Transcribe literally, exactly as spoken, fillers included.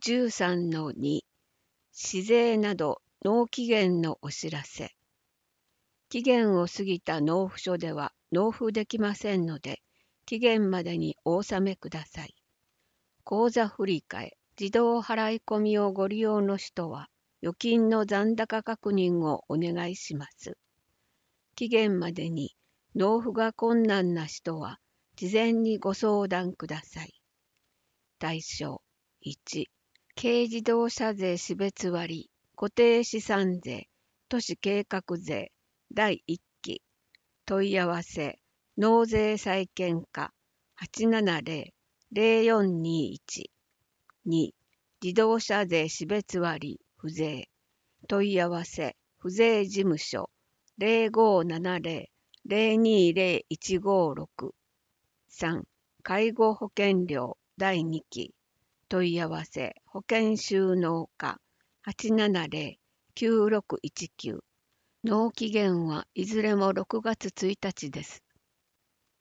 じゅうさんのに 市税など納期限のお知らせ。期限を過ぎた納付書では納付できませんので、期限までにお納めください。口座振替、自動払い込みをご利用の人は、預金の残高確認をお願いします。期限までに納付が困難な人は、事前にご相談ください。対象いち、軽自動車税種別割、固定資産税、都市計画税、だいいっき、問い合わせ、納税債権課 はちななゼロ ゼロよんにいち。に、自動車税種別割、不税、問い合わせ、不税事務所 ゼロごななゼロ ゼロにゼロいちごろく。さん、介護保険料だいにき、問い合わせ、保険収納課 はちななゼロ きゅうろくいちきゅう。納期限はいずれもろくがつついたちです。